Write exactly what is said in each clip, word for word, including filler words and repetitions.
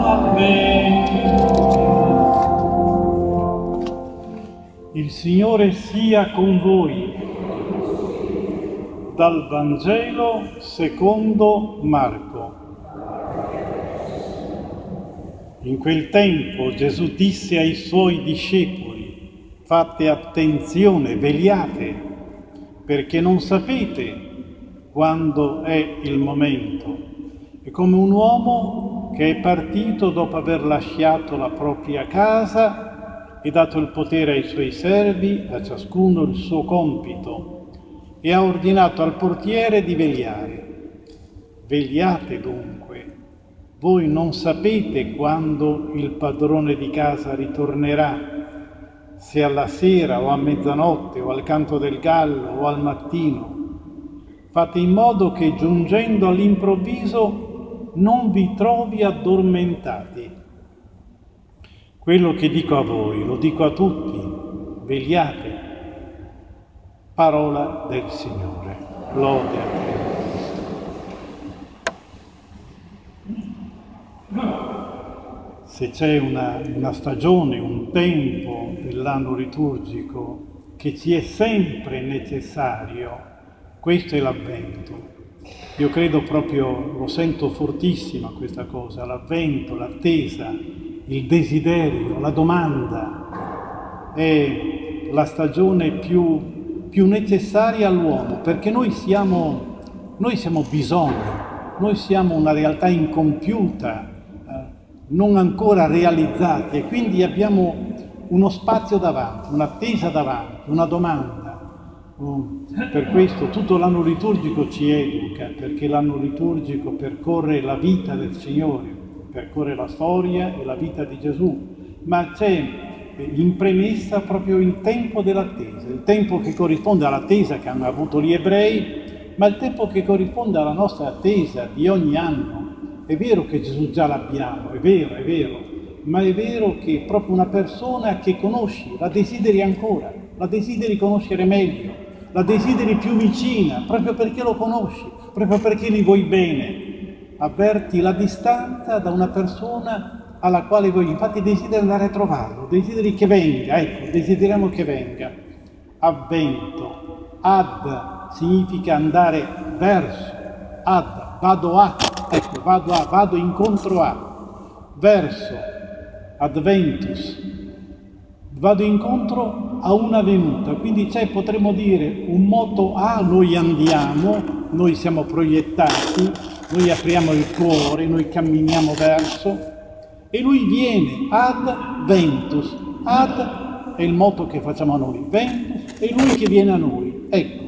Il Signore sia con voi. Dal Vangelo secondo Marco. In quel tempo Gesù disse ai suoi discepoli: fate attenzione, vegliate, perché non sapete quando è il momento. È come un uomo che è partito dopo aver lasciato la propria casa e dato il potere ai suoi servi, a ciascuno il suo compito, e ha ordinato al portiere di vegliare. Vegliate dunque, voi non sapete quando il padrone di casa ritornerà, se alla sera o a mezzanotte o al canto del gallo o al mattino. Fate in modo che giungendo all'improvviso non vi trovi addormentati. Quello che dico a voi, lo dico a tutti, vegliate. Parola del Signore. Lode a te. Se c'è una, una stagione, un tempo dell'anno liturgico che ci è sempre necessario, questo è l'Avvento. Io credo proprio, lo sento fortissima questa cosa, l'Avvento, l'attesa, il desiderio, la domanda è la stagione più, più necessaria all'uomo, perché noi siamo, noi siamo bisogno, noi siamo una realtà incompiuta, eh, non ancora realizzati, e quindi abbiamo uno spazio davanti, un'attesa davanti, una domanda. Per questo tutto l'anno liturgico ci educa, perché l'anno liturgico percorre la vita del Signore, percorre la storia e la vita di Gesù, ma c'è in premessa proprio il tempo dell'attesa, il tempo che corrisponde all'attesa che hanno avuto gli ebrei, ma il tempo che corrisponde alla nostra attesa di ogni anno. È vero che Gesù già l'abbiamo, è vero, è vero, ma è vero che proprio una persona che conosci, la desideri ancora, la desideri conoscere meglio, la desideri più vicina, proprio perché lo conosci, proprio perché li vuoi bene. Avverti la distanza da una persona alla quale vuoi, infatti desideri andare a trovarlo, desideri che venga, ecco, desideriamo che venga. Avvento, ad significa andare verso, ad, vado a, ecco, vado a, vado incontro a, verso, adventus, vado incontro a una venuta, quindi c'è, potremmo dire, un moto a, noi andiamo, noi siamo proiettati, noi apriamo il cuore, noi camminiamo verso, e lui viene, ad ventus, ad è il moto che facciamo a noi, ventus è lui che viene a noi, ecco,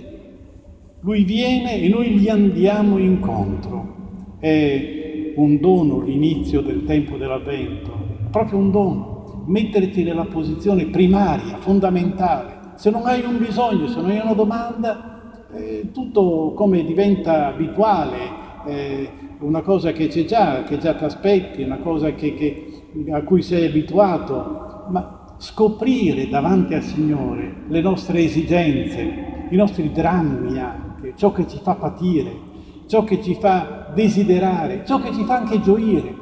lui viene e noi gli andiamo incontro. È un dono l'inizio del tempo dell'Avvento, è proprio un dono, metterti nella posizione primaria, fondamentale. Se non hai un bisogno, se non hai una domanda, eh, tutto come diventa abituale, eh, una cosa che c'è già, che già ti aspetti, una cosa che, che, a cui sei abituato, ma scoprire davanti al Signore le nostre esigenze, i nostri drammi anche, ciò che ci fa patire, ciò che ci fa desiderare, ciò che ci fa anche gioire,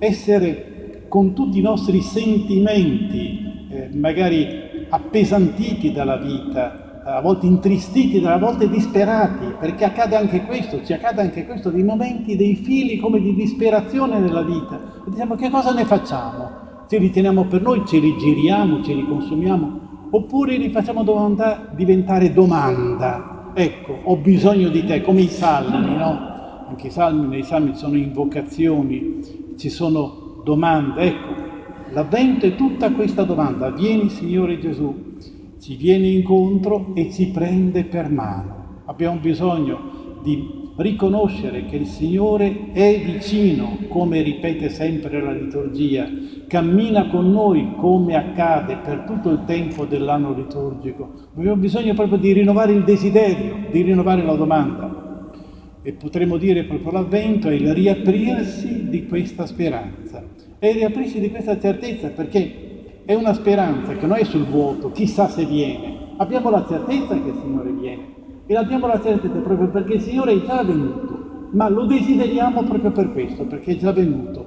essere con tutti i nostri sentimenti, eh, magari appesantiti dalla vita, a volte intristiti, a volte disperati, perché accade anche questo, ci accade anche questo, dei momenti, dei fili come di disperazione nella vita. E diciamo, che cosa ne facciamo? Ce li teniamo per noi, ce li giriamo, ce li consumiamo, oppure li facciamo domanda, diventare domanda. Ecco, ho bisogno di te, come i salmi, no? Anche i salmi, nei salmi ci sono invocazioni, ci sono domande. Ecco, l'Avvento è tutta questa domanda. Vieni, Signore Gesù, ci viene incontro e ci prende per mano. Abbiamo bisogno di riconoscere che il Signore è vicino, come ripete sempre la liturgia, cammina con noi come accade per tutto il tempo dell'anno liturgico. Abbiamo bisogno proprio di rinnovare il desiderio, di rinnovare la domanda. E potremmo dire proprio l'Avvento è il riaprirsi di questa speranza, è il riaprirsi di questa certezza, perché è una speranza che non è sul vuoto, chissà se viene. Abbiamo la certezza che il Signore viene, e abbiamo la certezza proprio perché il Signore è già venuto, ma lo desideriamo proprio per questo, perché è già venuto.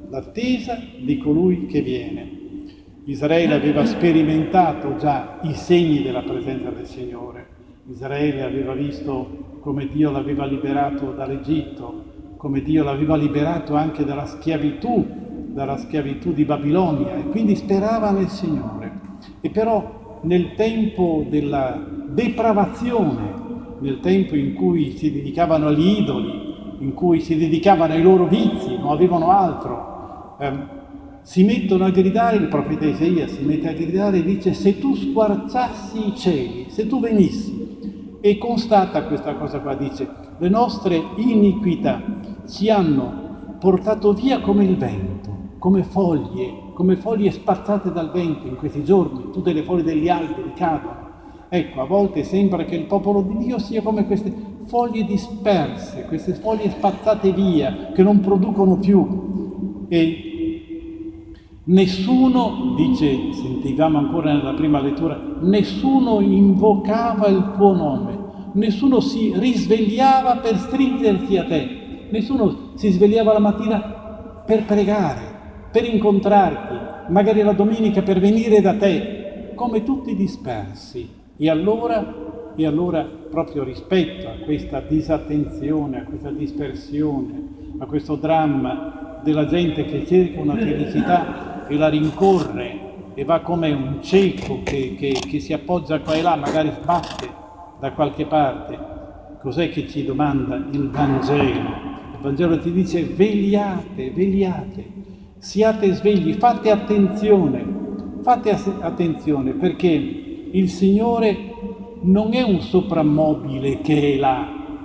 l'attesa di colui che viene. Israele aveva sperimentato già i segni della presenza del Signore. Israele aveva visto come Dio l'aveva liberato dall'Egitto, come Dio l'aveva liberato anche dalla schiavitù, dalla schiavitù di Babilonia, e quindi sperava nel Signore. E però nel tempo della depravazione, nel tempo in cui si dedicavano agli idoli, in cui si dedicavano ai loro vizi, non avevano altro, ehm, si mettono a gridare, il profeta Isaia si mette a gridare e dice: se tu squarciassi i cieli, se tu venissi, e constata questa cosa qua, dice: le nostre iniquità ci hanno portato via come il vento, come foglie, come foglie spazzate dal vento in questi giorni, tutte le foglie degli alberi cadono. Ecco, a volte sembra che il popolo di Dio sia come queste foglie disperse, queste foglie spazzate via, che non producono più. E nessuno, dice, sentivamo ancora nella prima lettura, nessuno invocava il tuo nome, nessuno si risvegliava per stringersi a te, nessuno si svegliava la mattina per pregare, per incontrarti, magari la domenica per venire da te, come tutti dispersi. E allora, e allora proprio rispetto a questa disattenzione, a questa dispersione, a questo dramma della gente che cerca una felicità e la rincorre e va come un cieco che, che, che si appoggia qua e là, magari sbatte da qualche parte. Cos'è che ci domanda il Vangelo? Il Vangelo ti dice: vegliate, vegliate, siate svegli, fate attenzione, fate attenzione, perché il Signore non è un soprammobile che è là,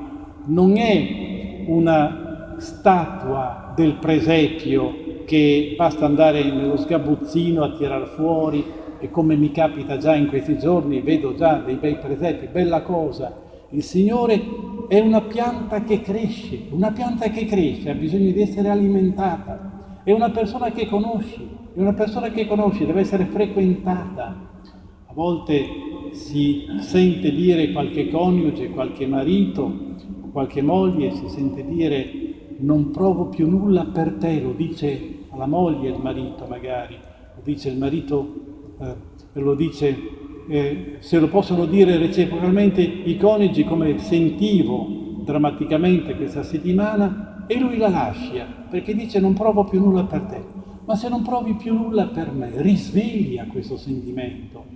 non è una statua del presepio che basta andare nello sgabuzzino a tirar fuori, e come mi capita già in questi giorni, vedo già dei bei presepi, bella cosa. Il Signore è una pianta che cresce, una pianta che cresce, ha bisogno di essere alimentata, è una persona che conosci, è una persona che conosci, deve essere frequentata. A volte si sente dire qualche coniuge, qualche marito, qualche moglie, si sente dire: non provo più nulla per te, lo dice alla moglie il marito magari, lo dice il marito, eh, lo dice, eh, se lo possono dire reciprocamente i coniugi, come sentivo drammaticamente questa settimana, e lui la lascia, perché dice: non provo più nulla per te. Ma se non provi più nulla per me, risveglia questo sentimento.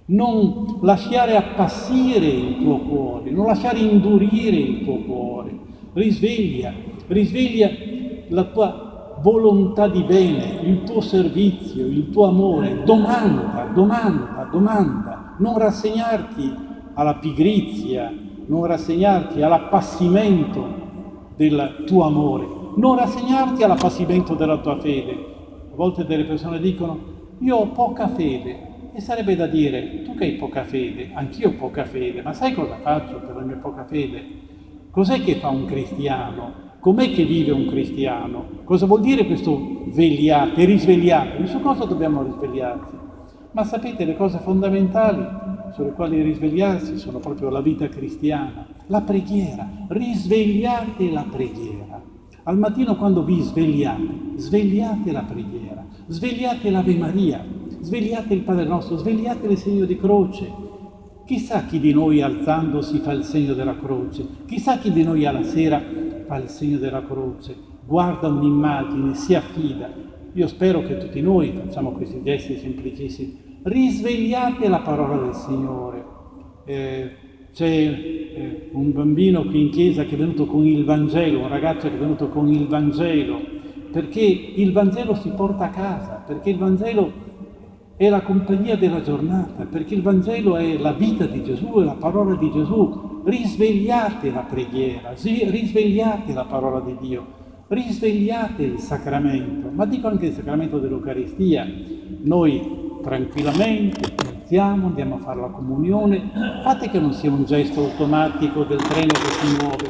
Non lasciare appassire il tuo cuore, non lasciare indurire il tuo cuore. Risveglia, risveglia la tua volontà di bene, il tuo servizio, il tuo amore. Domanda, domanda, domanda. Non rassegnarti alla pigrizia, non rassegnarti all'appassimento del tuo amore, non rassegnarti all'appassimento della tua fede. A volte delle persone dicono: io ho poca fede. E sarebbe da dire: tu che hai poca fede, anch'io ho poca fede, ma sai cosa faccio per la mia poca fede? Cos'è che fa un cristiano? Com'è che vive un cristiano? Cosa vuol dire questo vegliate, risvegliatevi? Su cosa dobbiamo risvegliarsi? Ma sapete, le cose fondamentali sulle quali risvegliarsi sono proprio la vita cristiana, la preghiera. Risvegliate la preghiera. Al mattino, quando vi svegliate, svegliate la preghiera, svegliate l'Ave Maria, svegliate il Padre Nostro, svegliate il segno di croce. Chissà chi di noi alzandosi fa il segno della croce, chissà chi di noi alla sera fa il segno della croce, guarda un'immagine, si affida. Io spero che tutti noi facciamo questi gesti semplicissimi. Risvegliate la parola del Signore. Eh, c'è eh, un bambino qui in chiesa che è venuto con il Vangelo, un ragazzo che è venuto con il Vangelo, perché il Vangelo si porta a casa, perché il Vangelo è la compagnia della giornata, perché il Vangelo è la vita di Gesù, è la parola di Gesù. Risvegliate la preghiera, risvegliate la parola di Dio, risvegliate il sacramento, ma dico anche il sacramento dell'Eucaristia. Noi tranquillamente iniziamo, andiamo a fare la comunione, fate che non sia un gesto automatico del treno che si muove,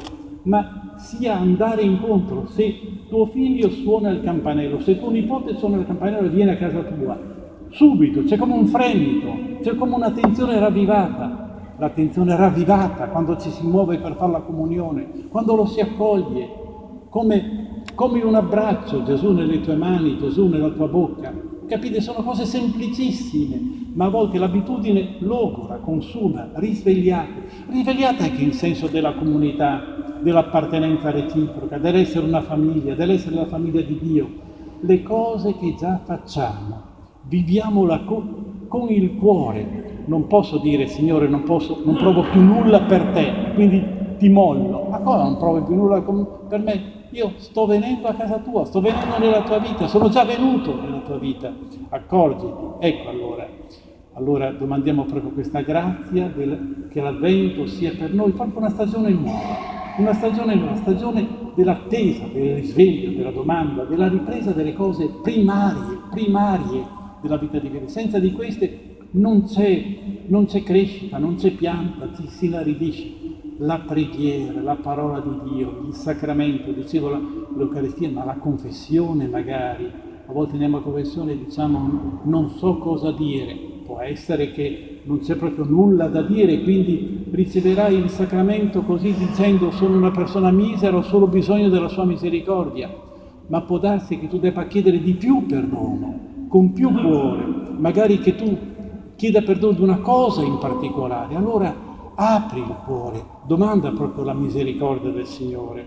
ma sia andare incontro. Se tuo figlio suona il campanello, se tuo nipote suona il campanello e viene a casa tua, subito c'è come un fremito, c'è come un'attenzione ravvivata, l'attenzione ravvivata quando ci si muove per fare la comunione, quando lo si accoglie, come come un abbraccio, Gesù nelle tue mani, Gesù nella tua bocca. Capite? Sono cose semplicissime, ma a volte l'abitudine logora, consuma, risvegliate. Risvegliate anche in senso della comunità, dell'appartenenza reciproca, dell'essere una famiglia, dell'essere la famiglia di Dio. Le cose che già facciamo, viviamola con, con il cuore. Non posso dire, Signore, non, posso, non provo più nulla per te, quindi ti mollo. Ma cosa non provo più nulla per me? Io sto venendo a casa tua, sto venendo nella tua vita, sono già venuto nella tua vita. Accorgiti. Ecco allora. Allora domandiamo proprio questa grazia del, che l'Avvento sia per noi proprio una stagione nuova. Una stagione nuova, stagione dell'attesa, del risveglio, della domanda, della ripresa delle cose primarie, primarie della vita divina. Senza di queste non c'è, non c'è crescita, non c'è pianta, ci si inaridisce. La preghiera, la parola di Dio, il sacramento, dicevo l'Eucaristia, ma la confessione magari. A volte andiamo a confessione e diciamo non so cosa dire. Può essere che non c'è proprio nulla da dire, quindi riceverai il sacramento così dicendo sono una persona misera, ho solo bisogno della sua misericordia. Ma può darsi che tu debba chiedere di più perdono, con più cuore, magari che tu chieda perdono di una cosa in particolare. Allora apri il cuore, domanda proprio la misericordia del Signore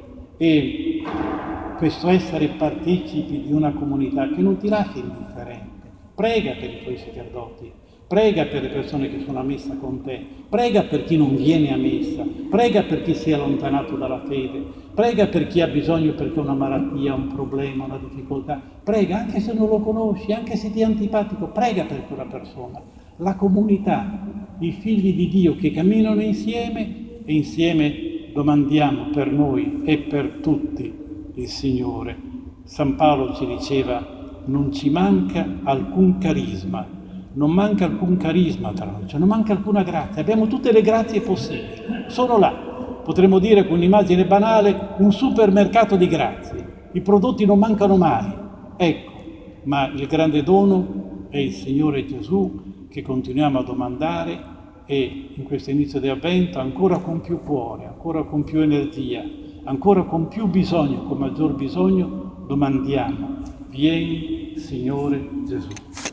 e questo essere partecipi di una comunità che non ti lascia indifferente. Prega per i tuoi sacerdoti, prega per le persone che sono a messa con te, prega per chi non viene a messa, prega per chi si è allontanato dalla fede, prega per chi ha bisogno perché ha una malattia, un problema, una difficoltà, prega anche se non lo conosci, anche se ti è antipatico, prega per quella persona. La comunità, i figli di Dio che camminano insieme e insieme domandiamo per noi e per tutti il Signore. San Paolo ci diceva non ci manca alcun carisma, non manca alcun carisma tra noi, cioè non manca alcuna grazia, abbiamo tutte le grazie possibili, sono là. Potremmo dire con un'immagine banale un supermercato di grazie, i prodotti non mancano mai, ecco, ma il grande dono è il Signore Gesù che continuiamo a domandare e in questo inizio di Avvento ancora con più cuore, ancora con più energia, ancora con più bisogno, con maggior bisogno, domandiamo, vieni Signore Gesù.